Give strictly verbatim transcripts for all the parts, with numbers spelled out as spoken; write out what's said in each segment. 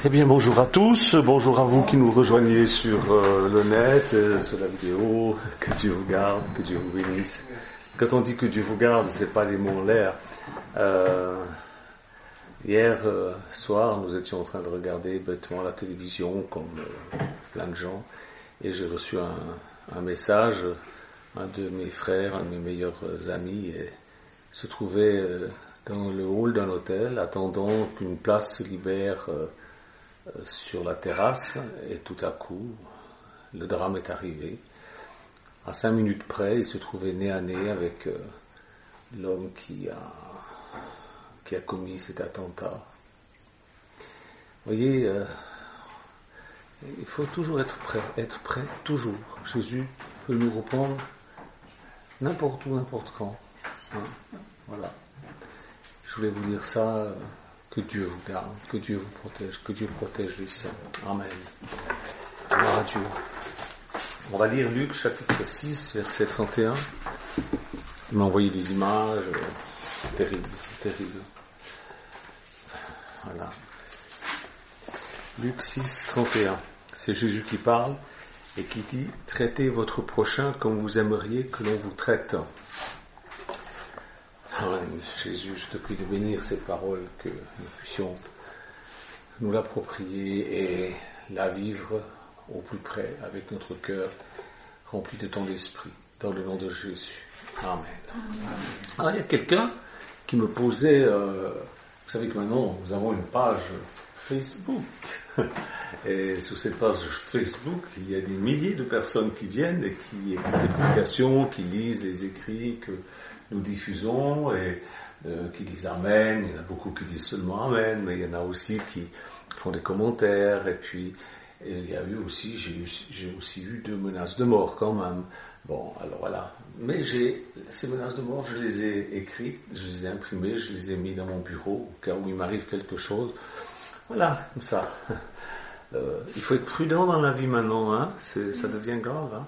Eh bien, bonjour à tous, bonjour à vous qui nous rejoignez sur euh, le net, euh, sur la vidéo. Que Dieu vous garde, que Dieu vous bénisse. Quand on dit que Dieu vous garde, c'est pas des mots en l'air. Euh, hier euh, soir, nous étions en train de regarder bêtement la télévision, comme euh, plein de gens, et j'ai reçu un, un message. Un de mes frères, un de mes meilleurs amis, et se trouvait euh, dans le hall d'un hôtel, attendant qu'une place se libère euh, sur la terrasse, et tout à coup, le drame est arrivé. À cinq minutes près, il se trouvait nez à nez avec euh, l'homme qui a, qui a commis cet attentat. Vous voyez, euh, il faut toujours être prêt, être prêt, toujours. Jésus peut nous reprendre n'importe où, n'importe quand. Hein, voilà. Je voulais vous dire ça. Euh, Que Dieu vous garde, que Dieu vous protège, que Dieu protège les siens. Amen. Gloire à Dieu. On va lire Luc chapitre six, verset trente et un. Il m'a envoyé des images euh, terribles, terribles. Voilà. Luc six, trente et un. C'est Jésus qui parle et qui dit « Traitez votre prochain comme vous aimeriez que l'on vous traite ». Amen. Jésus, je te prie de bénir cette parole, que nous puissions nous l'approprier et la vivre au plus près avec notre cœur rempli de ton esprit, dans le nom de Jésus. Amen. Amen. Alors il y a quelqu'un qui me posait, euh, vous savez que maintenant nous avons une page Facebook, et sur cette page Facebook il y a des milliers de personnes qui viennent et qui écoutent les publications, qui lisent les écrits que nous diffusons et euh, qui disent Amen. Il y en a beaucoup qui disent seulement Amen, mais il y en a aussi qui font des commentaires. Et puis et il y a eu aussi, j'ai, eu, j'ai aussi eu deux menaces de mort quand même. Bon, alors voilà. Mais j'ai ces menaces de mort, je les ai écrites, je les ai imprimées, je les ai mis dans mon bureau au cas où il m'arrive quelque chose. Voilà, comme ça. Euh, il faut être prudent dans la vie maintenant, hein. C'est, ça devient grave. Hein.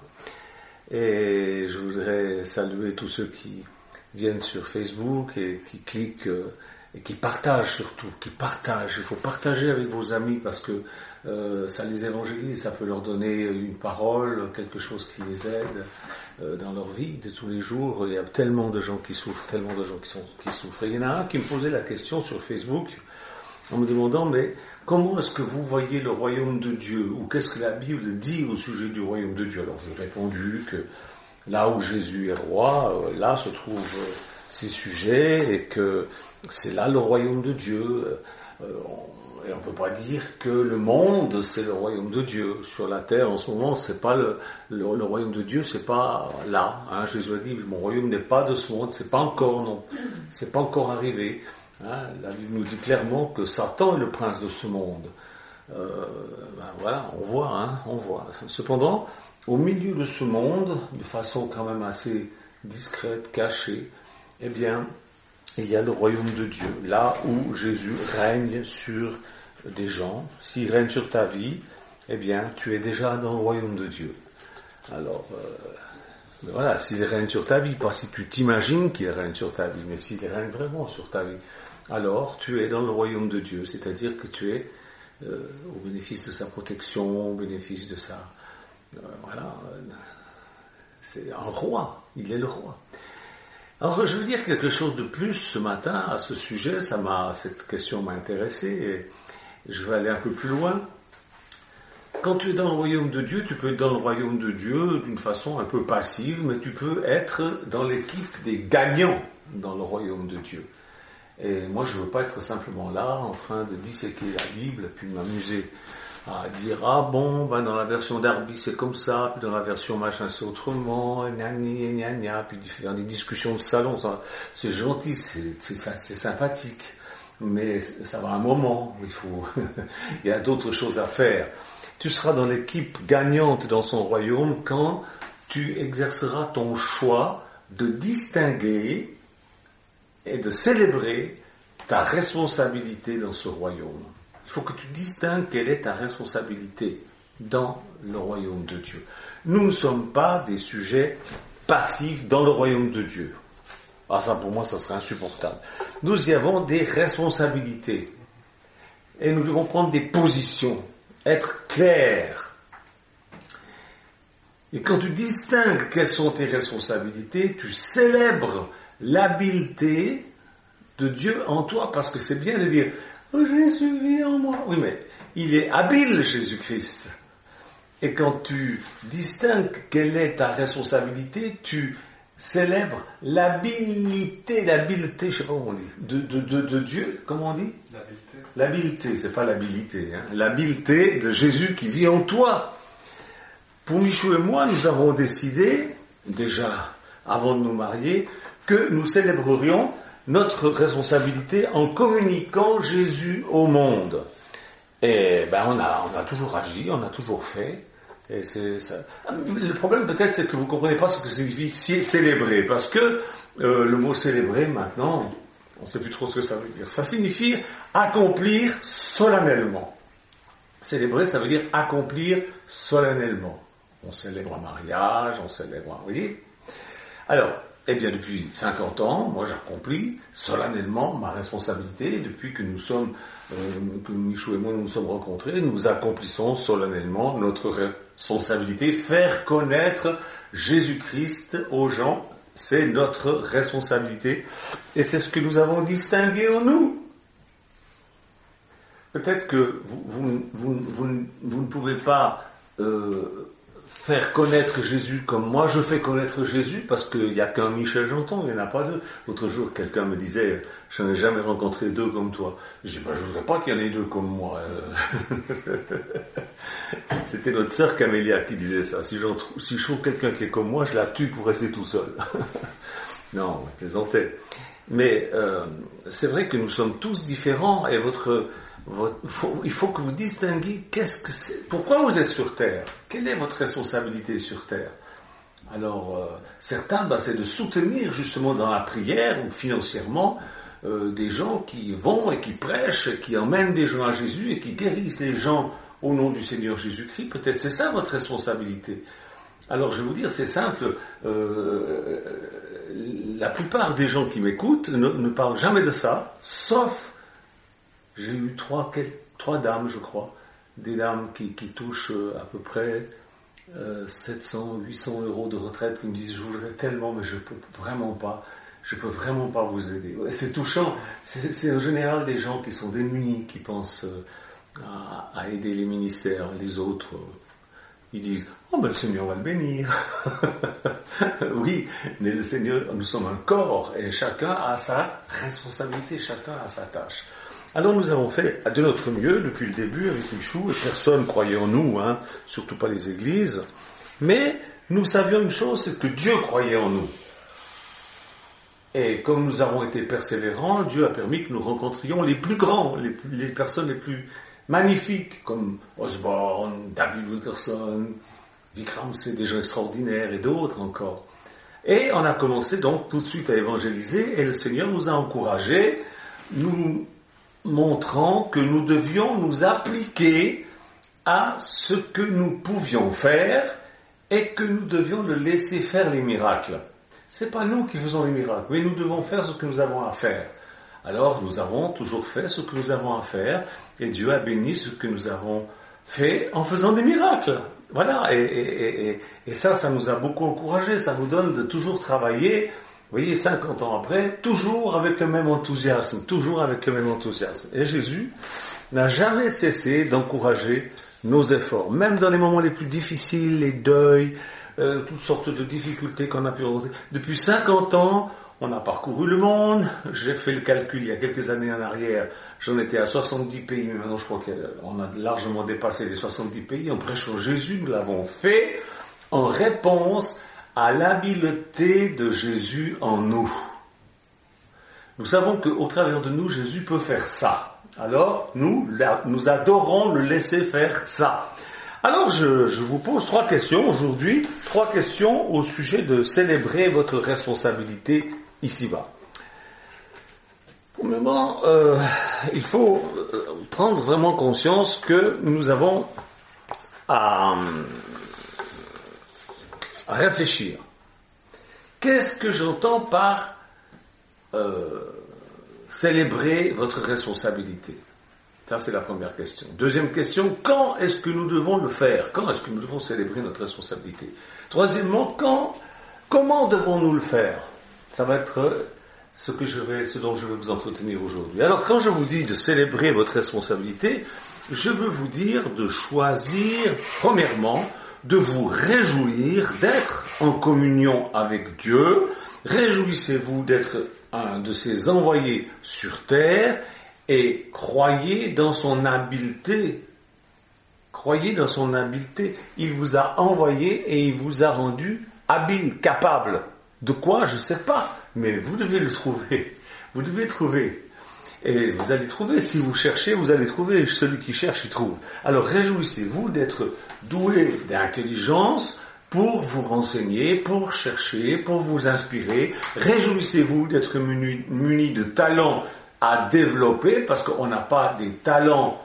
Et je voudrais saluer tous ceux qui viennent sur Facebook et qui cliquent euh, et qui partagent surtout, qui partagent. Il faut partager avec vos amis parce que euh, ça les évangélise, ça peut leur donner une parole, quelque chose qui les aide euh, dans leur vie de tous les jours. Il y a tellement de gens qui souffrent, tellement de gens qui, sont, qui souffrent. Et il y en a un qui me posait la question sur Facebook en me demandant, mais comment est-ce que vous voyez le royaume de Dieu? Ou qu'est-ce que la Bible dit au sujet du royaume de Dieu? Alors j'ai répondu que là où Jésus est roi, euh, là se trouvent euh, ces sujets et que c'est là le royaume de Dieu. Euh, on, et on peut pas dire que le monde c'est le royaume de Dieu. Sur la terre en ce moment, c'est pas le, le, le royaume de Dieu, c'est pas là. Hein. Jésus a dit mon royaume n'est pas de ce monde, c'est pas encore non, c'est pas encore arrivé. Hein. La Bible nous dit clairement que Satan est le prince de ce monde. Euh, ben voilà, on voit, hein, on voit. Cependant, au milieu de ce monde, de façon quand même assez discrète, cachée, eh bien, il y a le royaume de Dieu, là où Jésus règne sur des gens. S'il règne sur ta vie, eh bien, tu es déjà dans le royaume de Dieu. Alors, euh, voilà, s'il règne sur ta vie, pas si tu t'imagines qu'il règne sur ta vie, mais s'il règne vraiment sur ta vie, alors tu es dans le royaume de Dieu, c'est-à-dire que tu es euh, au bénéfice de sa protection, au bénéfice de sa... Euh, voilà, euh, c'est un roi, il est le roi. Alors je veux dire quelque chose de plus ce matin à ce sujet, ça m'a, cette question m'a intéressé et je vais aller un peu plus loin. Quand tu es dans le royaume de Dieu, tu peux être dans le royaume de Dieu d'une façon un peu passive, mais tu peux être dans l'équipe des gagnants dans le royaume de Dieu. Et moi je veux pas être simplement là en train de disséquer la Bible puis m'amuser à dire ah bon ben dans la version d'Arby c'est comme ça, puis dans la version machin c'est autrement, gna gna gna gna, puis faire des discussions de salon, ça, c'est gentil, c'est, c'est, c'est sympathique, mais ça va un moment, il faut, il y a d'autres choses à faire. Tu seras dans l'équipe gagnante dans son royaume quand tu exerceras ton choix de distinguer et de célébrer ta responsabilité dans ce royaume. Il faut que tu distingues quelle est ta responsabilité dans le royaume de Dieu. Nous ne sommes pas des sujets passifs dans le royaume de Dieu. Ah ça pour moi ça serait insupportable. Nous y avons des responsabilités. et nous devons prendre des positions, être clairs. Et quand tu distingues quelles sont tes responsabilités, tu célèbres l'habileté de Dieu en toi, parce que c'est bien de dire « Oh, Jésus vit en moi ». Oui, mais il est habile, Jésus-Christ. Et quand tu distingues quelle est ta responsabilité, tu célèbres l'habileté, l'habileté, je sais pas comment on dit, de, de, de, de Dieu, comment on dit ? L'habileté. L'habileté, c'est pas l'habilité, hein. L'habileté de Jésus qui vit en toi. Pour Michou et moi, nous avons décidé, déjà avant de nous marier, que nous célébrerions notre responsabilité en communiquant Jésus au monde. Et ben on a, on a toujours agi, on a toujours fait. Et c'est ça. Le problème peut-être c'est que vous ne comprenez pas ce que signifie célébrer, parce que euh, le mot célébrer maintenant, on ne sait plus trop ce que ça veut dire. Ça signifie accomplir solennellement. Célébrer, ça veut dire accomplir solennellement. On célèbre un mariage, on célèbre un... Vous voyez ? Alors, eh bien, depuis cinquante ans, moi j'accomplis solennellement ma responsabilité. Depuis que nous sommes, euh, que Michou et moi nous nous sommes rencontrés, nous accomplissons solennellement notre responsabilité. Faire connaître Jésus-Christ aux gens, c'est notre responsabilité. Et c'est ce que nous avons distingué en nous. Peut-être que vous, vous, vous, vous, vous ne pouvez pas... Euh, faire connaître Jésus comme moi je fais connaître Jésus, parce qu'il n'y a qu'un Michel Janton, il n'y en a pas deux. L'autre jour, quelqu'un me disait, je n'ai jamais rencontré deux comme toi. Je dis, ben, je ne voudrais pas qu'il y en ait deux comme moi. C'était notre sœur Camélia qui disait ça. Si, j'en trou- si je trouve quelqu'un qui est comme moi, je la tue pour rester tout seul. Non, je plaisantais. Mais euh, c'est vrai que nous sommes tous différents, et votre... Votre, faut, il faut que vous distinguiez qu'est-ce que c'est, pourquoi vous êtes sur terre, quelle est votre responsabilité sur terre. Alors euh, certains, bah, c'est de soutenir justement dans la prière ou financièrement euh, des gens qui vont et qui prêchent, et qui emmènent des gens à Jésus et qui guérissent les gens au nom du Seigneur Jésus-Christ. Peut-être c'est ça votre responsabilité. Alors je vais vous dire, c'est simple, euh, la plupart des gens qui m'écoutent ne, ne parlent jamais de ça, sauf j'ai eu trois, trois dames, je crois, des dames qui, qui touchent à peu près euh, sept cents, huit cents euros de retraite, qui me disent, je voudrais tellement, mais je peux vraiment pas, je peux vraiment pas vous aider. Ouais, c'est touchant, c'est, c'est en général des gens qui sont démunis, qui pensent euh, à, à aider les ministères, les autres. Ils disent, oh ben le Seigneur va le bénir. Oui, mais le Seigneur, nous sommes un corps, et chacun a sa responsabilité, chacun a sa tâche. Alors nous avons fait de notre mieux depuis le début avec Michou, et personne ne croyait en nous, hein, surtout pas les églises, mais nous savions une chose, c'est que Dieu croyait en nous. Et comme nous avons été persévérants, Dieu a permis que nous rencontrions les plus grands, les, plus, les personnes les plus magnifiques, comme Osborne, David Wilkerson, Vikram, c'est des gens extraordinaires, et d'autres encore. Et on a commencé donc tout de suite à évangéliser, et le Seigneur nous a encouragés, nous montrant que nous devions nous appliquer à ce que nous pouvions faire et que nous devions le laisser faire les miracles. C'est pas nous qui faisons les miracles, mais nous devons faire ce que nous avons à faire. Alors nous avons toujours fait ce que nous avons à faire, et Dieu a béni ce que nous avons fait en faisant des miracles. Voilà, et, et, et, et ça, ça nous a beaucoup encouragés, ça nous donne de toujours travailler. Vous voyez, cinquante ans après, toujours avec le même enthousiasme, toujours avec le même enthousiasme. Et Jésus n'a jamais cessé d'encourager nos efforts, même dans les moments les plus difficiles, les deuils, euh, toutes sortes de difficultés qu'on a pu rencontrer. Depuis cinquante ans, on a parcouru le monde. J'ai fait le calcul il y a quelques années en arrière, j'en étais à soixante-dix pays, mais maintenant je crois qu'on a largement dépassé les soixante-dix pays. En prêchant Jésus, nous l'avons fait en réponse à l'habileté de Jésus en nous. Nous savons qu'au travers de nous, Jésus peut faire ça. Alors, nous, là, nous adorons le laisser faire ça. Alors, je, je vous pose trois questions aujourd'hui, trois questions au sujet de célébrer votre responsabilité ici-bas. Premièrement, euh, il faut prendre vraiment conscience que nous avons à... à réfléchir. Qu'est-ce que j'entends par euh, célébrer votre responsabilité ? Ça, c'est la première question. Deuxième question, quand est-ce que nous devons le faire? Quand est-ce que nous devons célébrer notre responsabilité? Troisièmement, quand, comment devons-nous le faire? Ça va être ce que je vais, ce dont je vais vous entretenir aujourd'hui. Alors, quand je vous dis de célébrer votre responsabilité, je veux vous dire de choisir, premièrement, de vous réjouir d'être en communion avec Dieu. Réjouissez-vous d'être un de ses envoyés sur terre et croyez dans son habileté. Croyez dans son habileté. Il vous a envoyé et il vous a rendu habile, capable. De quoi? Je ne sais pas. Mais vous devez le trouver. Vous devez trouver. Et vous allez trouver. Si vous cherchez, vous allez trouver. Celui qui cherche, il trouve. Alors réjouissez-vous d'être doué d'intelligence pour vous renseigner, pour chercher, pour vous inspirer. Réjouissez-vous d'être muni, muni de talents à développer, parce qu'on n'a pas des talents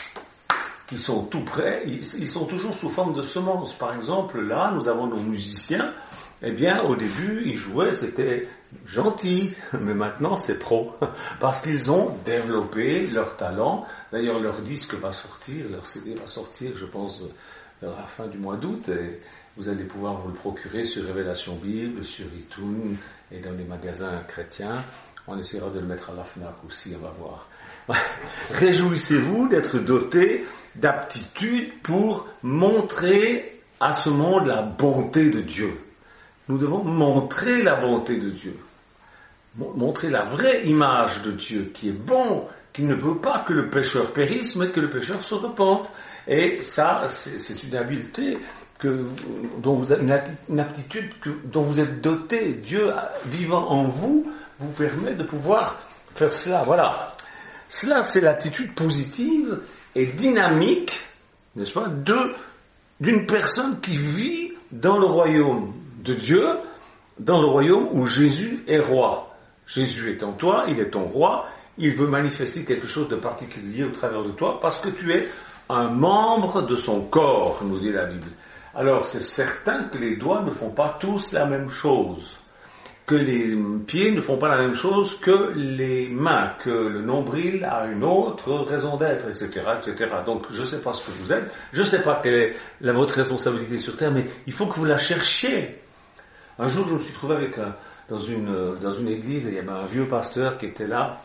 qui sont tout prêts. Ils, ils sont toujours sous forme de semences. Par exemple, là, nous avons nos musiciens. Eh bien, au début, ils jouaient, c'était gentil, mais maintenant c'est pro, parce qu'ils ont développé leur talent. D'ailleurs, leur disque va sortir, leur C D va sortir, je pense, vers la fin du mois d'août, et vous allez pouvoir vous le procurer sur Révélation Bible, sur iTunes et dans les magasins chrétiens. On essaiera de le mettre à la FNAC aussi, on va voir. Réjouissez-vous d'être doté d'aptitudes pour montrer à ce monde la bonté de Dieu. Nous devons montrer la bonté de Dieu, montrer la vraie image de Dieu qui est bon, qui ne veut pas que le pécheur périsse, mais que le pécheur se repente. Et ça, c'est, c'est une habileté que, dont vous avez, une aptitude que, dont vous êtes doté. Dieu vivant en vous vous permet de pouvoir faire cela. Voilà. Cela, c'est l'attitude positive et dynamique, n'est-ce pas, de, d'une personne qui vit dans le royaume de Dieu, dans le royaume où Jésus est roi. Jésus est en toi, il est ton roi, il veut manifester quelque chose de particulier au travers de toi parce que tu es un membre de son corps, nous dit la Bible. Alors c'est certain que les doigts ne font pas tous la même chose, que les pieds ne font pas la même chose que les mains, que le nombril a une autre raison d'être, et cetera, et cetera. Donc je ne sais pas ce que vous êtes, je ne sais pas quelle est la, votre responsabilité sur terre, mais il faut que vous la cherchiez. Un jour, je me suis trouvé avec un, dans une dans une église, et il y avait un vieux pasteur qui était là,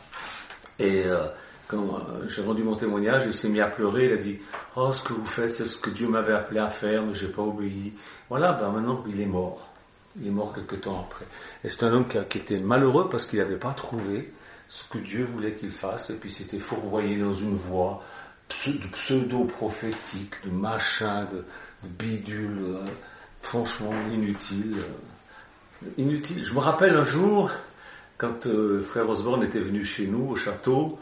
et euh, quand euh, j'ai rendu mon témoignage, il s'est mis à pleurer, il a dit « Oh, ce que vous faites, c'est ce que Dieu m'avait appelé à faire, mais j'ai pas obéi. » Voilà, ben maintenant, il est mort. Il est mort quelque temps après. Et c'est un homme qui, a, qui était malheureux parce qu'il n'avait pas trouvé ce que Dieu voulait qu'il fasse, et puis s'était fourvoyé dans une voie de pseudo-prophétique, de machin, de, de bidule, euh, franchement inutile. Euh, Inutile. Je me rappelle un jour, quand euh, frère Osborne était venu chez nous au château,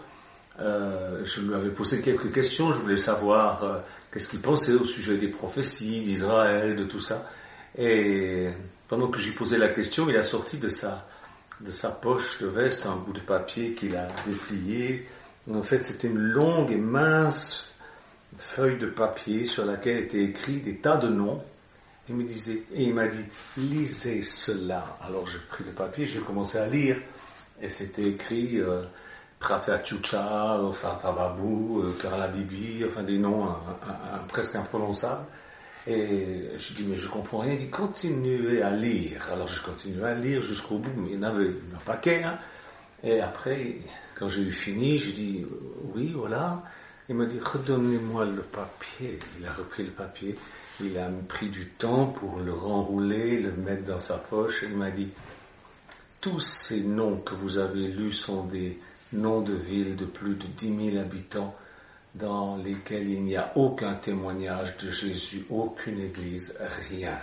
euh, je lui avais posé quelques questions, je voulais savoir euh, qu'est-ce qu'il pensait au sujet des prophéties, d'Israël, de tout ça. Et pendant que j'y posais la question, il a sorti de sa, de sa poche de veste un bout de papier qu'il a déplié. En fait, c'était une longue et mince feuille de papier sur laquelle étaient écrits des tas de noms. Il me disait, et il m'a dit, lisez cela. Alors j'ai pris le papier, j'ai commencé à lire, et c'était écrit euh, Prata Chucha, Fatababou, euh, Karla Bibi, enfin des noms un, un, un, presque imprononçables. Et je dis, mais je comprends rien. Il dit, continuez à lire. Alors je continuais à lire jusqu'au bout, mais il y en avait un paquet. Hein. Et après, quand j'ai eu fini, j'ai dit, oui, voilà. Il m'a dit, redonnez-moi le papier. Il a repris le papier. Il a pris du temps pour le renrouler, le mettre dans sa poche. Et il m'a dit, tous ces noms que vous avez lus sont des noms de villes de plus de dix mille habitants dans lesquels il n'y a aucun témoignage de Jésus, aucune église, rien.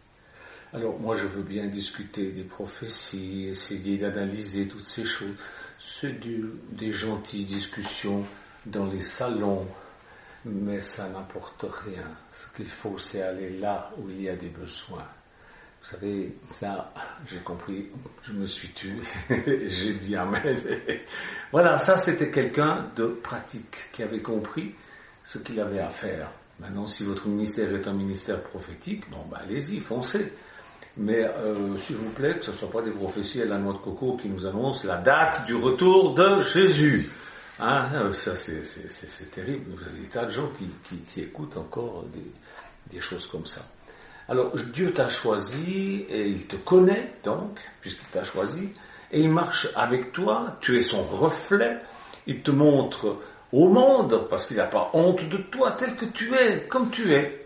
Alors moi je veux bien discuter des prophéties, essayer d'analyser toutes ces choses. C'est du, des gentilles discussions dans les salons, mais ça n'apporte rien. Ce qu'il faut, c'est aller là où il y a des besoins. Vous savez, ça, j'ai compris, je me suis tué, j'ai dit amen. Voilà, ça c'était quelqu'un de pratique, qui avait compris ce qu'il avait à faire. Maintenant, si votre ministère est un ministère prophétique, bon, bah, allez-y, foncez. Mais euh, s'il vous plaît, que ce ne soit pas des prophéties à la noix de coco qui nous annoncent la date du retour de Jésus. Ah, ça c'est, c'est, c'est, c'est terrible. Vous avez des tas de gens qui, qui, qui écoutent encore des, des choses comme ça. Alors, Dieu t'a choisi, et il te connaît donc, puisqu'il t'a choisi, et il marche avec toi, tu es son reflet, il te montre au monde, parce qu'il n'a pas honte de toi, tel que tu es, comme tu es.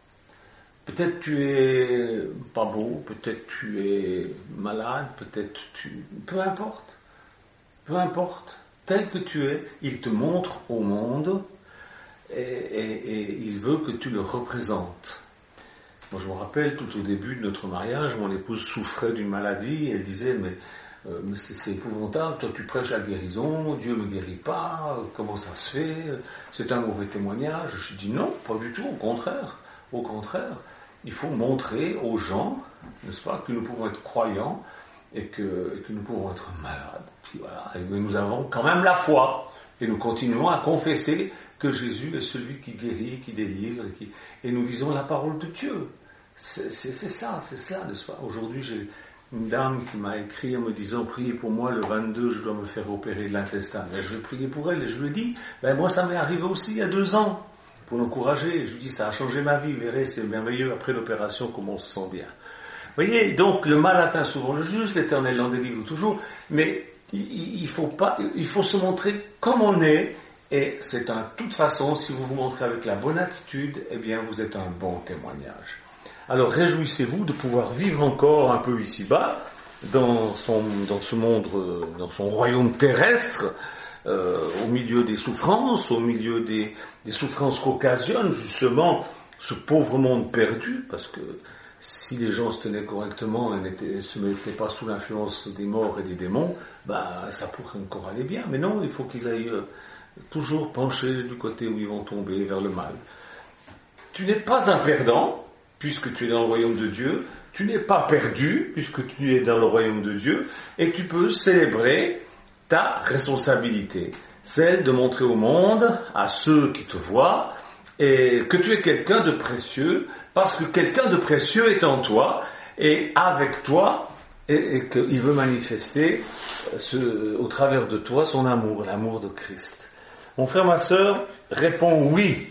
Peut-être tu es pas beau, peut-être tu es malade, peut-être tu... Peu importe, peu importe. Tel que tu es, il te montre au monde et, et, et il veut que tu le représentes. Moi, je me rappelle, tout au début de notre mariage, mon épouse souffrait d'une maladie et elle disait, mais, euh, mais c'est, c'est épouvantable, toi tu prêches la guérison, Dieu ne me guérit pas, comment ça se fait, c'est un mauvais témoignage. Je dis non, pas du tout, au contraire, au contraire. Il faut montrer aux gens, n'est-ce pas, que nous pouvons être croyants et que, et que nous pouvons être malades. Puis voilà, et nous avons quand même la foi et nous continuons à confesser que Jésus est celui qui guérit, qui délivre et, qui, et nous disons la parole de Dieu. C'est, c'est, c'est ça, c'est ça, n'est-ce pas? Aujourd'hui, j'ai une dame qui m'a écrit en me disant, priez pour moi, le vingt-deux, je dois me faire opérer de l'intestin. Ben, je vais prier pour elle et je lui ai dit, ben, moi ça m'est arrivé aussi il y a deux ans. Pour l'encourager, je lui dis, ça a changé ma vie, vous verrez, c'est merveilleux, après l'opération, comment on se sent bien. Vous voyez, donc le mal atteint souvent le juste, l'Éternel l'en délivre toujours, mais il, il, faut pas, il faut se montrer comme on est, et c'est en toute façon, si vous vous montrez avec la bonne attitude, eh bien vous êtes un bon témoignage. Alors réjouissez-vous de pouvoir vivre encore un peu ici-bas, dans, son, dans ce monde, dans son royaume terrestre, Euh, au milieu des souffrances, au milieu des, des souffrances qu'occasionne justement ce pauvre monde perdu, parce que si les gens se tenaient correctement et ne se mettaient pas sous l'influence des morts et des démons, bah, ça pourrait encore aller bien. Mais non, il faut qu'ils aillent euh, toujours pencher du côté où ils vont tomber, vers le mal. Tu n'es pas un perdant, puisque tu es dans le royaume de Dieu, tu n'es pas perdu, puisque tu es dans le royaume de Dieu, et tu peux célébrer ta responsabilité, celle de montrer au monde, à ceux qui te voient, et que tu es quelqu'un de précieux, parce que quelqu'un de précieux est en toi, et avec toi, et, et qu'il veut manifester ce, au travers de toi son amour, l'amour de Christ. Mon frère, ma sœur, réponds oui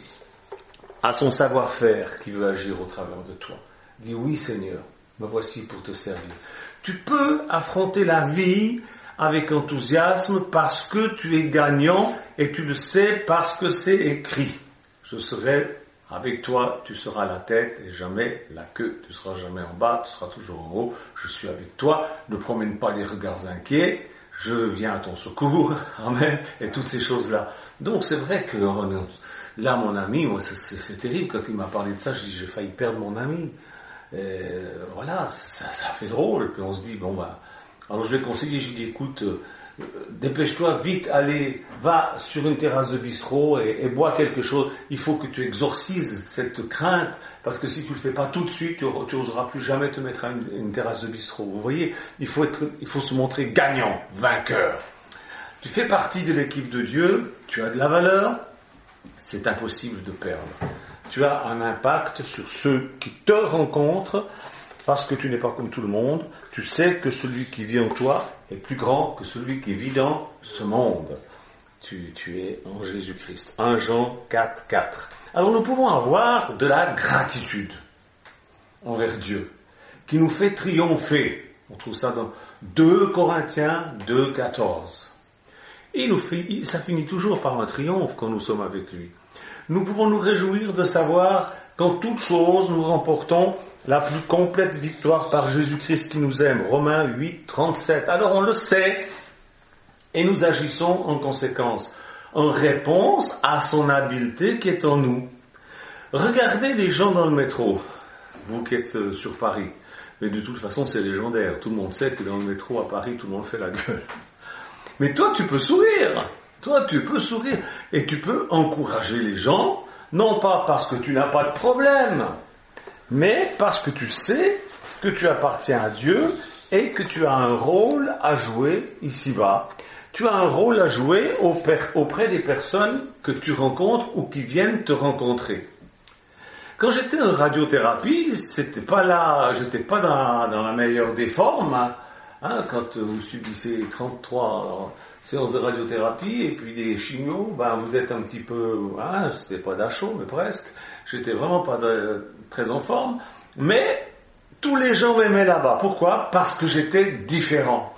à son savoir-faire qui veut agir au travers de toi. Dis oui Seigneur, me voici pour te servir. Tu peux affronter la vie avec enthousiasme parce que tu es gagnant et tu le sais parce que c'est écrit. Je serai avec toi, tu seras la tête et jamais la queue. Tu seras jamais en bas, tu seras toujours en haut. Je suis avec toi. Ne promène pas les regards inquiets. Je viens à ton secours. Amen. Et toutes ces choses-là. Donc c'est vrai que là, mon ami, moi, c'est, c'est, c'est terrible. Quand il m'a parlé de ça, je dis, j'ai failli perdre mon ami. Et voilà, ça, ça fait drôle. Puis on se dit, bon bah, alors je l'ai conseillé, j'ai dit, écoute, euh, dépêche-toi, vite, allez, va sur une terrasse de bistrot et, et bois quelque chose. Il faut que tu exorcises cette crainte, parce que si tu le fais pas tout de suite, tu n'oseras plus jamais te mettre à une, une terrasse de bistrot. Vous voyez, il faut être, il faut se montrer gagnant, vainqueur. Tu fais partie de l'équipe de Dieu, tu as de la valeur, c'est impossible de perdre. Tu as un impact sur ceux qui te rencontrent, parce que tu n'es pas comme tout le monde, tu sais que celui qui vit en toi est plus grand que celui qui vit dans ce monde. Tu, tu es en Jésus-Christ. premier Jean quatre, quatre. Alors nous pouvons avoir de la gratitude envers Dieu, qui nous fait triompher. On trouve ça dans deux Corinthiens deux, quatorze. Et nous fait, ça finit toujours par un triomphe quand nous sommes avec lui. Nous pouvons nous réjouir de savoir qu'en toute chose nous remportons la plus complète victoire par Jésus-Christ qui nous aime. Romains huit, trente-sept. Alors on le sait et nous agissons en conséquence, en réponse à son habileté qui est en nous. Regardez les gens dans le métro, vous qui êtes sur Paris. Mais de toute façon c'est légendaire, tout le monde sait que dans le métro à Paris tout le monde fait la gueule. Mais toi tu peux sourire, toi tu peux sourire et tu peux encourager les gens, non pas parce que tu n'as pas de problème, mais parce que tu sais que tu appartiens à Dieu et que tu as un rôle à jouer ici-bas. Tu as un rôle à jouer auprès des personnes que tu rencontres ou qui viennent te rencontrer. Quand j'étais en radiothérapie, c'était pas là, j'étais pas dans, dans la meilleure des formes, hein, hein, quand vous subissez trente-trois séance de radiothérapie et puis des chimios, ben vous êtes un petit peu, hein, c'était pas d'achot, mais presque. J'étais vraiment pas de, très en forme, mais tous les gens m'aimaient là-bas. Pourquoi? Parce que j'étais différent.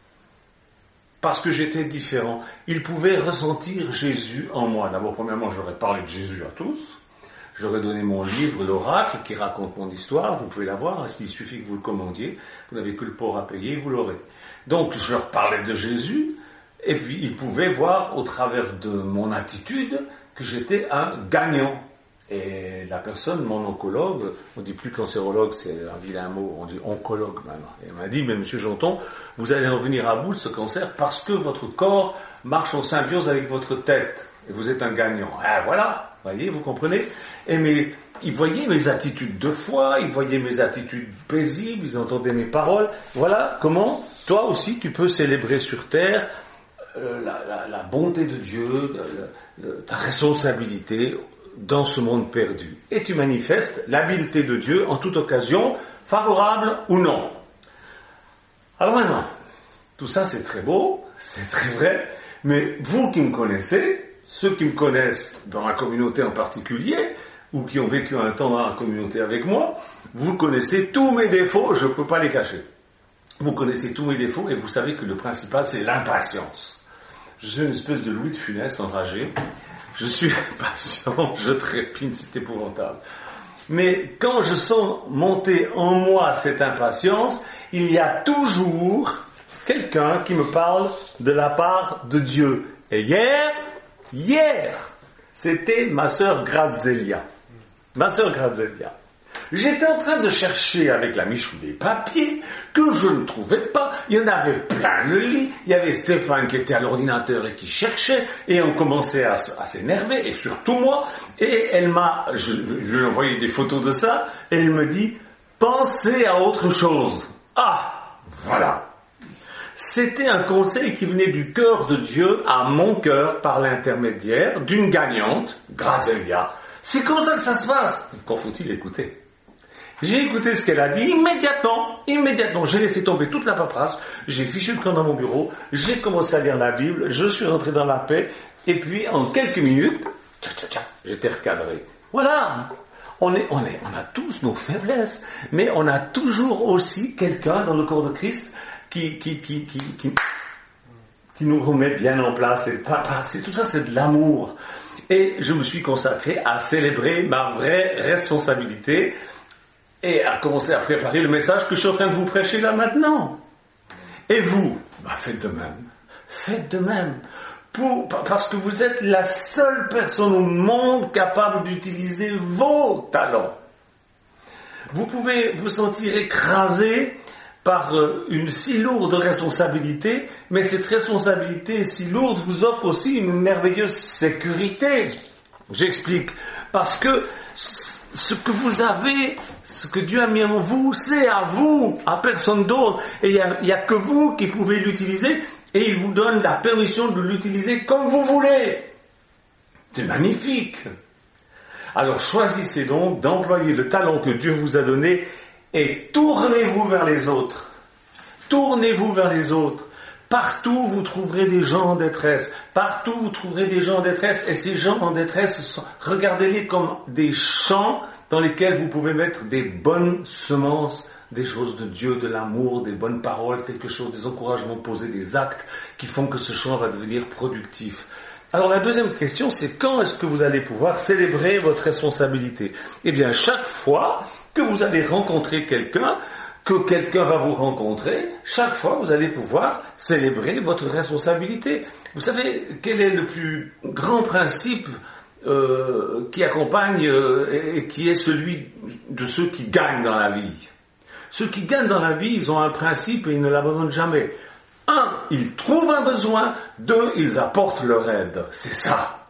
Parce que j'étais différent. Ils pouvaient ressentir Jésus en moi. D'abord, premièrement, j'aurais parlé de Jésus à tous. J'aurais donné mon livre, l'Oracle, qui raconte mon histoire. Vous pouvez l'avoir, hein, il suffit que vous le commandiez. Vous n'avez que le port à payer, vous l'aurez. Donc, je leur parlais de Jésus, et puis ils pouvaient voir au travers de mon attitude que j'étais un gagnant. Et la personne, mon oncologue, on dit plus cancérologue, c'est un vilain mot, on dit oncologue maintenant. Et elle m'a dit, mais monsieur Janton, vous allez en venir à bout de ce cancer parce que votre corps marche en symbiose avec votre tête. Et vous êtes un gagnant. Ah voilà, voyez, vous comprenez? Et mais, ils voyaient mes attitudes de foi, ils voyaient mes attitudes paisibles, ils entendaient mes paroles. Voilà comment, toi aussi, tu peux célébrer sur terre euh, la, la, la bonté de Dieu, la, la, ta responsabilité dans ce monde perdu. Et tu manifestes l'habileté de Dieu en toute occasion, favorable ou non. Alors maintenant, tout ça c'est très beau, c'est très vrai, mais vous qui me connaissez, ceux qui me connaissent dans la communauté en particulier, ou qui ont vécu un temps dans la communauté avec moi, vous connaissez tous mes défauts, je ne peux pas les cacher. Vous connaissez tous mes défauts et vous savez que le principal c'est l'impatience. Je suis une espèce de Louis de Funès enragé. Je suis impatient, je trépigne, c'est épouvantable. Mais quand je sens monter en moi cette impatience, il y a toujours quelqu'un qui me parle de la part de Dieu. Et hier, hier, c'était ma sœur Grazelia. Ma sœur Grazelia. J'étais en train de chercher avec la Michou des papiers que je ne trouvais pas. Il y en avait plein le lit. Il y avait Stéphane qui était à l'ordinateur et qui cherchait. Et on commençait à, à s'énerver, et surtout moi. Et elle m'a, je, je lui ai envoyé des photos de ça, et elle me dit, pensez à autre chose. Ah, voilà. C'était un conseil qui venait du cœur de Dieu à mon cœur par l'intermédiaire d'une gagnante, Grazelia. C'est comme ça que ça se passe. Encore faut-il écouter. J'ai écouté ce qu'elle a dit immédiatement, immédiatement. J'ai laissé tomber toute la paperasse, j'ai fichu le camp dans mon bureau, j'ai commencé à lire la Bible, je suis rentré dans la paix, et puis en quelques minutes, tcha, tcha, tcha, j'étais recadré. Voilà. On est, on est, on a tous nos faiblesses, mais on a toujours aussi quelqu'un dans le corps de Christ qui, qui, qui, qui, qui, qui nous remet bien en place. C'est pas, c'est tout ça, c'est de l'amour. Et je me suis consacré à célébrer ma vraie responsabilité et à commencer à préparer le message que je suis en train de vous prêcher là maintenant. Et vous, bah faites de même. Faites de même. Pour, parce que vous êtes la seule personne au monde capable d'utiliser vos talents. Vous pouvez vous sentir écrasé par une si lourde responsabilité, mais cette responsabilité si lourde vous offre aussi une merveilleuse sécurité. J'explique. Parce que ce que vous avez, ce que Dieu a mis en vous, c'est à vous, à personne d'autre. Et il n'y a, a que vous qui pouvez l'utiliser, et il vous donne la permission de l'utiliser comme vous voulez. C'est magnifique. Alors choisissez donc d'employer le talent que Dieu vous a donné et tournez-vous vers les autres. Tournez-vous vers les autres. Partout, vous trouverez des gens en détresse. Partout, vous trouverez des gens en détresse. Et ces gens en détresse, regardez-les comme des champs dans lesquels vous pouvez mettre des bonnes semences, des choses de Dieu, de l'amour, des bonnes paroles, quelque chose, des encouragements posés, des actes qui font que ce champ va devenir productif. Alors la deuxième question, c'est quand est-ce que vous allez pouvoir célébrer votre responsabilité? Eh bien, chaque fois que vous allez rencontrer quelqu'un, que quelqu'un va vous rencontrer, chaque fois vous allez pouvoir célébrer votre responsabilité. Vous savez, quel est le plus grand principe euh, qui accompagne euh, et qui est celui de ceux qui gagnent dans la vie? Ceux qui gagnent dans la vie, ils ont un principe et ils ne l'abandonnent jamais. Un, ils trouvent un besoin. Deux, ils apportent leur aide. C'est ça.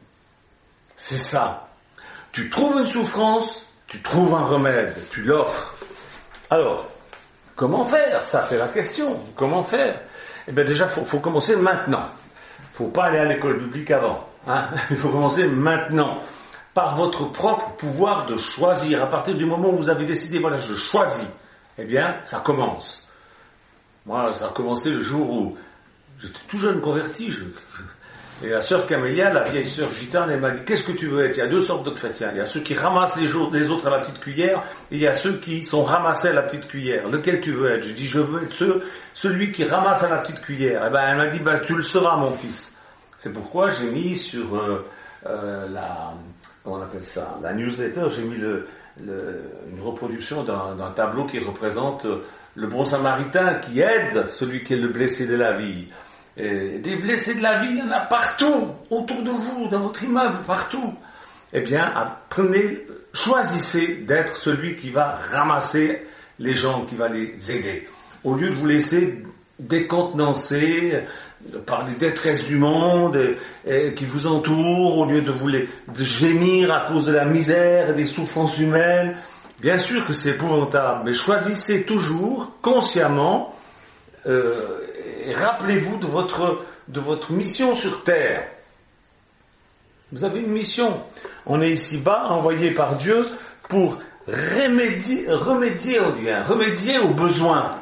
C'est ça. Tu trouves une souffrance, tu trouves un remède, tu l'offres. Alors, comment faire? Ça, c'est la question. Comment faire? Eh bien, déjà, faut, faut commencer maintenant. Faut pas aller à l'école publique avant. Hein? Il faut commencer maintenant. Par votre propre pouvoir de choisir. À partir du moment où vous avez décidé, voilà, je choisis. Eh bien, ça commence. Moi, ça a commencé le jour où J'étais tout jeune converti. Je... Et la sœur Camélia, la vieille sœur gitane, elle m'a dit, qu'est-ce que tu veux être? Il y a deux sortes de chrétiens. Il y a ceux qui ramassent les, jours, les autres à la petite cuillère, et il y a ceux qui sont ramassés à la petite cuillère. Lequel tu veux être? Je dis, je veux être ce, celui qui ramasse à la petite cuillère. Et ben, elle m'a dit, ben, tu le seras, mon fils. C'est pourquoi j'ai mis sur euh, euh, la, comment on appelle ça, la newsletter, j'ai mis le, le, une reproduction d'un, d'un tableau qui représente le bon samaritain qui aide celui qui est le blessé de la vie. Et des blessés de la vie, il y en a partout, autour de vous, dans votre immeuble, partout. Eh bien, apprenez, choisissez d'être celui qui va ramasser les gens, qui va les aider. Au lieu de vous laisser décontenancer par les détresses du monde et, et qui vous entourent, au lieu de vous les, de gémir à cause de la misère et des souffrances humaines. Bien sûr que c'est épouvantable, mais choisissez toujours, consciemment, euh, et rappelez-vous de votre, de votre mission sur terre. Vous avez une mission. On est ici-bas, envoyé par Dieu pour remédier, remédier, on dit, hein, remédier aux besoins,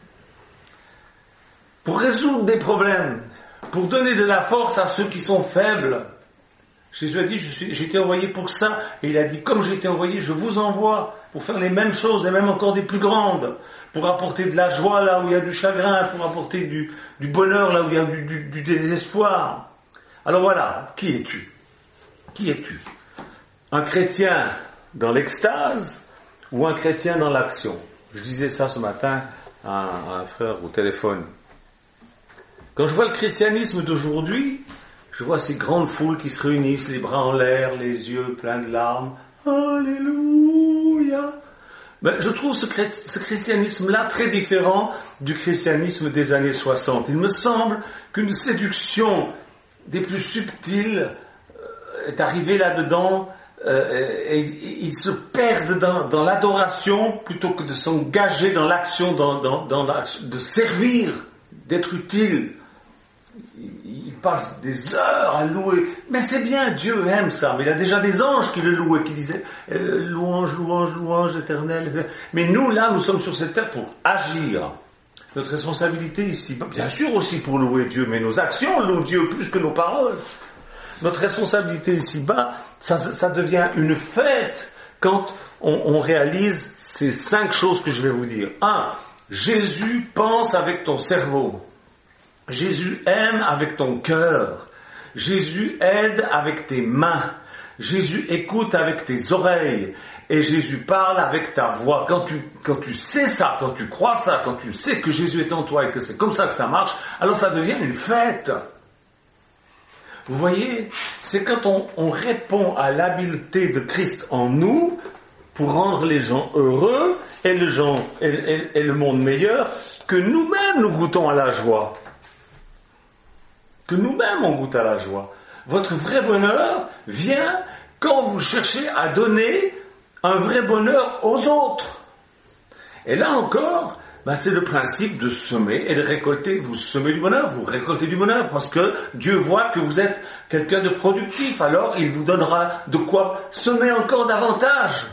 pour résoudre des problèmes, pour donner de la force à ceux qui sont faibles. Jésus a dit, je suis, j'ai été envoyé pour ça, et il a dit, comme j'ai été envoyé, je vous envoie pour faire les mêmes choses, et même encore des plus grandes, pour apporter de la joie là où il y a du chagrin, pour apporter du, du bonheur là où il y a du, du, du désespoir. Alors voilà, qui es-tu? Qui es-tu? Un chrétien dans l'extase ou un chrétien dans l'action? Je disais ça ce matin à un, à un frère au téléphone. Quand je vois le christianisme d'aujourd'hui, je vois ces grandes foules qui se réunissent, les bras en l'air, les yeux pleins de larmes. Alléluia! Ben, je trouve ce, ce christianisme-là très différent du christianisme des années soixante. Il me semble qu'une séduction des plus subtiles euh, est arrivée là-dedans euh, et, et ils se perdent dans, dans l'adoration plutôt que de s'engager dans l'action, dans, dans, dans la, de servir, d'être utile. Il passe des heures à louer, mais c'est bien, Dieu aime ça, mais il y a déjà des anges qui le louaient, qui disaient euh, louange, louange, louange éternelle. Mais nous là, nous sommes sur cette terre pour agir. Notre responsabilité ici, bien sûr aussi pour louer Dieu, mais nos actions louent Dieu plus que nos paroles. Notre responsabilité ici-bas, ça, ça devient une fête quand on, on réalise ces cinq choses que je vais vous dire. Un, Jésus pense avec ton cerveau. Jésus aime avec ton cœur. Jésus aide avec tes mains. Jésus écoute avec tes oreilles. Et Jésus parle avec ta voix. Quand tu, quand tu sais ça, quand tu crois ça, quand tu sais que Jésus est en toi et que c'est comme ça que ça marche, alors ça devient une fête. Vous voyez, c'est quand on, on répond à l'habileté de Christ en nous pour rendre les gens heureux et le, gens, et, et, et le monde meilleur, que nous-mêmes nous goûtons à la joie. Que nous-mêmes on goûte à la joie. Votre vrai bonheur vient quand vous cherchez à donner un vrai bonheur aux autres. Et là encore, ben c'est le principe de semer et de récolter. Vous semez du bonheur, vous récoltez du bonheur, parce que Dieu voit que vous êtes quelqu'un de productif, alors il vous donnera de quoi semer encore davantage.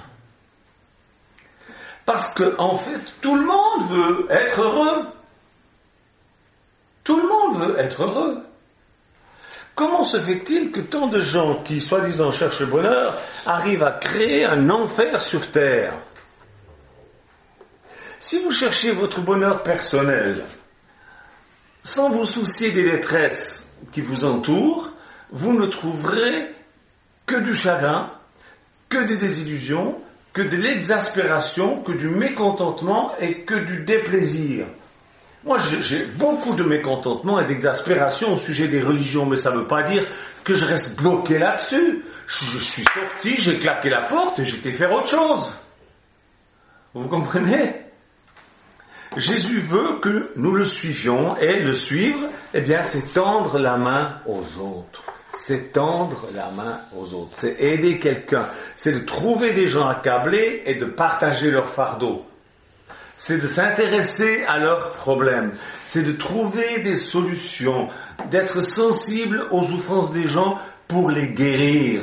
Parce que, en fait, tout le monde veut être heureux. Tout le monde veut être heureux. Comment se fait-il que tant de gens qui, soi-disant, cherchent le bonheur, arrivent à créer un enfer sur terre? Si vous cherchez votre bonheur personnel, sans vous soucier des détresses qui vous entourent, vous ne trouverez que du chagrin, que des désillusions, que de l'exaspération, que du mécontentement et que du déplaisir. Moi, j'ai beaucoup de mécontentement et d'exaspération au sujet des religions, mais ça ne veut pas dire que je reste bloqué là-dessus. Je, je suis sorti, j'ai claqué la porte et j'ai été faire autre chose. Vous comprenez? Jésus veut que nous le suivions, et le suivre, eh bien, c'est tendre la main aux autres. C'est tendre la main aux autres. C'est aider quelqu'un. C'est de trouver des gens accablés et de partager leur fardeau. C'est de s'intéresser à leurs problèmes. C'est de trouver des solutions, d'être sensible aux souffrances des gens pour les guérir.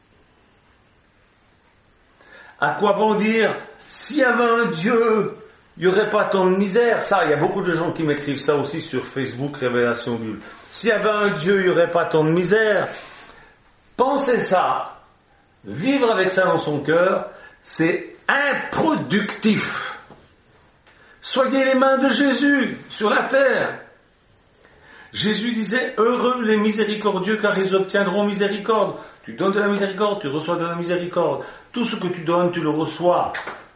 À quoi bon dire, s'il y avait un Dieu il n'y aurait pas tant de misère. Ça, il y a beaucoup de gens qui m'écrivent ça aussi sur Facebook, Révélation Bible. S'il y avait un Dieu, il n'y aurait pas tant de misère. Pensez ça. Vivre avec ça dans son cœur, c'est improductif. Soyez les mains de Jésus sur la terre. Jésus disait, heureux les miséricordieux car ils obtiendront miséricorde. Tu donnes de la miséricorde, tu reçois de la miséricorde. Tout ce que tu donnes, tu le reçois.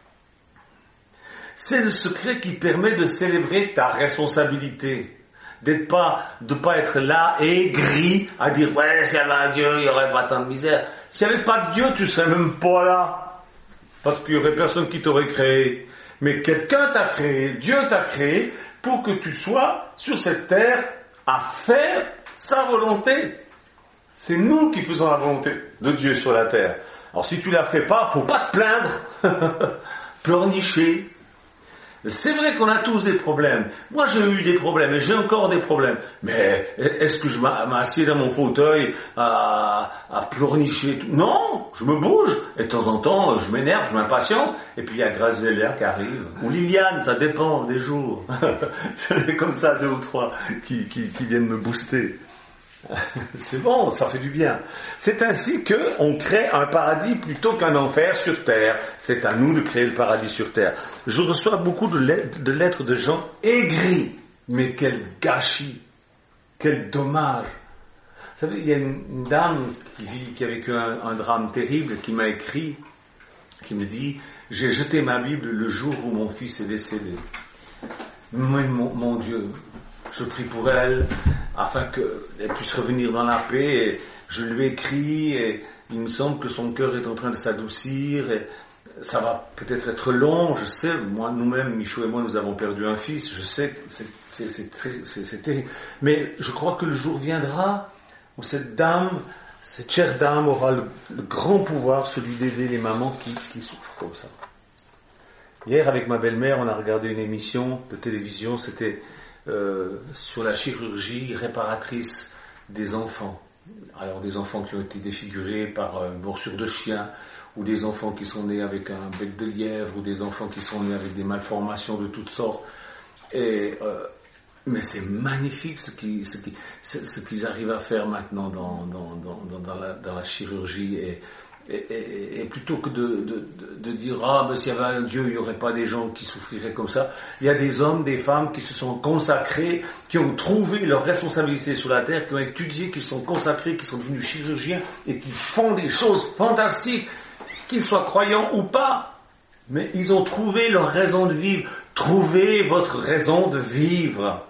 C'est le secret qui permet de célébrer ta responsabilité. D'être pas, de pas être là, aigri, à dire, ouais, s'il y avait un Dieu, il n'y aurait pas tant de misère. S'il n'y avait pas de Dieu, tu serais même pas là. Parce qu'il y aurait personne qui t'aurait créé. Mais quelqu'un t'a créé, Dieu t'a créé, pour que tu sois sur cette terre à faire sa volonté. C'est nous qui faisons la volonté de Dieu sur la terre. Alors si tu la fais pas, faut pas te plaindre, pleurnicher. C'est vrai qu'on a tous des problèmes. Moi, j'ai eu des problèmes et j'ai encore des problèmes. Mais est-ce que je m'assieds dans mon fauteuil à, à pleurnicher? Non, je me bouge. Et de temps en temps, je m'énerve, je m'impatiente. Et puis il y a Graziella qui arrive. Ou Liliane, ça dépend des jours. J'en ai comme ça deux ou trois qui, qui, qui viennent me booster. C'est bon, ça fait du bien. C'est ainsi qu'on crée un paradis plutôt qu'un enfer sur terre. C'est à nous de créer le paradis sur terre. Je reçois beaucoup de lettres de, lettres de gens aigris. Mais quel gâchis, quel dommage. Vous savez, il y a une, une dame qui, vit, qui a vécu un, un drame terrible qui m'a écrit, qui me dit, j'ai jeté ma Bible le jour où mon fils est décédé. Mais mon, mon Dieu, je prie pour elle, afin qu'elle puisse revenir dans la paix, et je lui écris, et il me semble que son cœur est en train de s'adoucir, et ça va peut-être être long, je sais, moi, nous-mêmes, Michaud et moi, nous avons perdu un fils, je sais que c'est, c'est, c'est, très, c'est, c'est terrible, mais je crois que le jour viendra où cette dame, cette chère dame aura le, le grand pouvoir, celui d'aider les mamans qui, qui souffrent comme ça. Hier, avec ma belle-mère, on a regardé une émission de télévision, c'était Euh, sur la chirurgie réparatrice des enfants. Alors des enfants qui ont été défigurés par une morsure de chien, ou des enfants qui sont nés avec un bec de lièvre, ou des enfants qui sont nés avec des malformations de toutes sortes. Et, euh, mais c'est magnifique ce, qui, ce, qui, ce, ce qu'ils arrivent à faire maintenant dans, dans, dans, dans, la, dans la chirurgie. Et, Et, et, et plutôt que de, de, de, de dire « Ah, ben s'il y avait un Dieu, il n'y aurait pas des gens qui souffriraient comme ça », il y a des hommes, des femmes qui se sont consacrés, qui ont trouvé leur responsabilité sur la terre, qui ont étudié, qui sont consacrés, qui sont devenus chirurgiens et qui font des choses fantastiques, qu'ils soient croyants ou pas. Mais ils ont trouvé leur raison de vivre. Trouvez votre raison de vivre.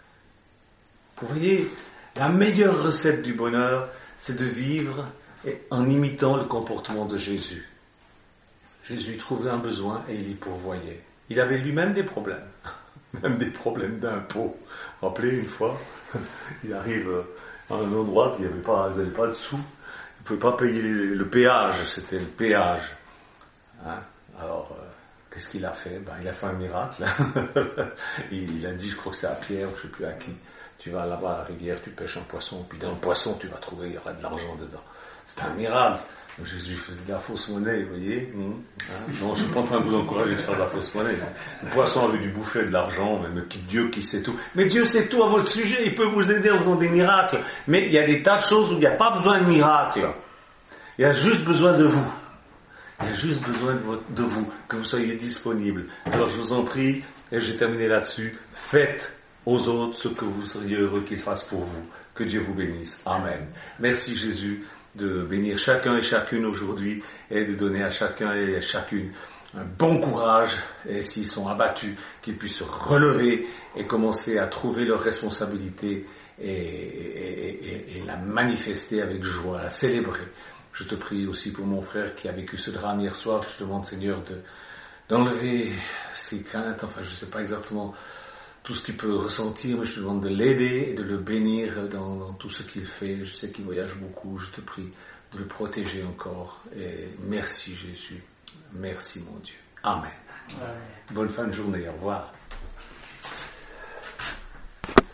Vous voyez, la meilleure recette du bonheur, c'est de vivre et en imitant le comportement de Jésus. Jésus trouvait un besoin et il y pourvoyait. Il avait lui-même des problèmes, même des problèmes d'impôts. Rappelez, une fois, il arrive à un endroit, puis il n'y avait pas, il n'avait pas de sous, il ne pouvait pas payer les, le péage, c'était le péage. Hein? Alors, euh, qu'est-ce qu'il a fait? Ben, il a fait un miracle. il, il a dit, je crois que c'est à Pierre, je ne sais plus à qui, tu vas là-bas à la rivière, tu pêches un poisson, puis dans le poisson, tu vas trouver, il y aura de l'argent dedans. C'est un miracle. Donc Jésus faisait de la fausse monnaie, vous voyez. Mmh. Hein? Non, je ne suis pas en train de vous encourager de faire de la fausse monnaie. Le poisson avait dû bouffer de l'argent, mais Dieu qui sait tout. Mais Dieu sait tout à votre sujet, il peut vous aider en faisant des miracles. Mais il y a des tas de choses où il n'y a pas besoin de miracles. Il y a juste besoin de vous. Il y a juste besoin de, votre, de vous, que vous soyez disponible. Alors je vous en prie, et j'ai terminé là-dessus, faites aux autres ce que vous seriez heureux qu'ils fassent pour vous. Que Dieu vous bénisse. Amen. Merci Jésus de bénir chacun et chacune aujourd'hui et de donner à chacun et à chacune un bon courage, et s'ils sont abattus, qu'ils puissent se relever et commencer à trouver leur responsabilité et, et, et, et la manifester avec joie, la célébrer. Je te prie aussi pour mon frère qui a vécu ce drame hier soir. Je te demande, Seigneur, de, d'enlever ses craintes, enfin je ne sais pas exactement tout ce qu'il peut ressentir, mais je te demande de l'aider et de le bénir dans, dans tout ce qu'il fait. Je sais qu'il voyage beaucoup, je te prie de le protéger encore. Et merci Jésus, merci mon Dieu. Amen. Amen. Bonne fin de journée, au revoir.